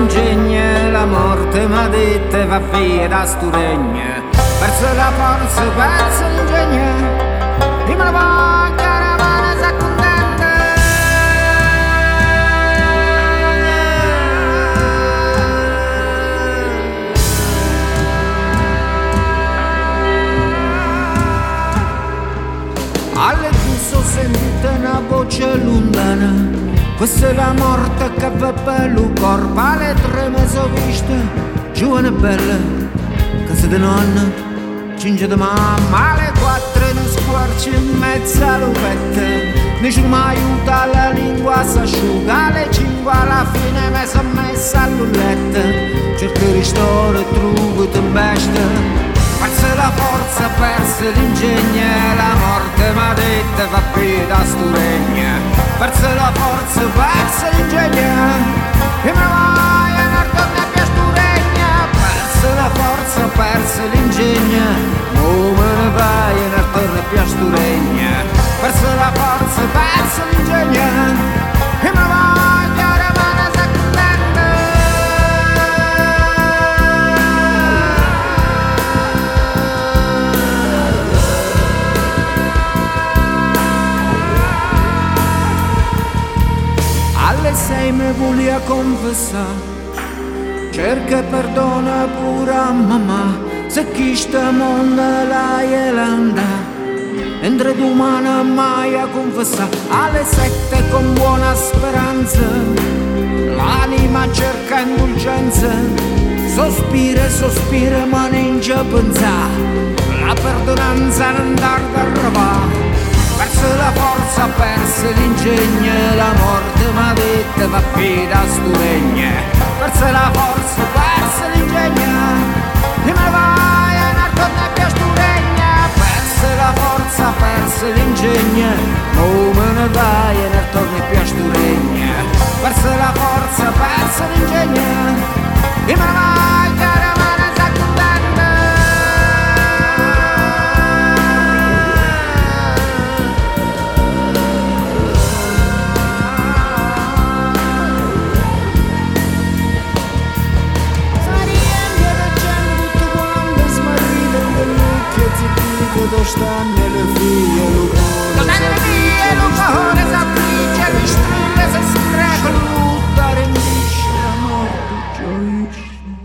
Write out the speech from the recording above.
l'ingegno, la morte m'ha detto va via da sto regno. Perso la forza, perso l'ingegno, e me la voglio la mano s'accontenta. Alle busso sentite una voce lontana, questa è la morte che va per il corpo. Alle 3 mesi ho visto giovane bella, casa di nonna, cinge di mamma. Alle 4 ne squarci in mezzo all'uvetta, nessuno mi aiuta, la lingua si asciuga. Alle 5 alla fine mi sono messa all'ulletta, cerco ristoro e trugo e bestia. Perse la forza, perse l'ingegno, la morte m'ha detto va via da sto regno. Perse la forza, perse l'ingegno, e me ne voglio andare torna più a sto regno. Perse la forza, perse l'ingegno, oh me ne voglio andare torna più a sto regno. Perse la forza, perse l'ingegno, e me ne voglio rimanere s'accontenta. Alle 6 mi volia confessare, cerca perdona pure a mamma, se chi sta mondo la Ielanda, entra domani mai a confessare. Alle 7 con buona speranza, l'anima cerca indulgenza, sospira, sospira ma non ci pensa, la perdonanza non tarda a arrivare. Perse la forza, perse l'ingegno, la morte m'ha detto va via da sto regno. Perse la forza, perse l'ingegno, e me ne voglio andare torna più a sto regno. Perse la forza, perse l'ingegno, oh me ne voglio andare torna più a sto regno. Perse la forza, perse l'ingegno, e me ne voglio rimanere s'accontenta. Dove stanno le figlie, Dove stanno le figlie, l'uccore s'affligge, mi strilla, si spreca, l'utta rendisce, la morte gioisce.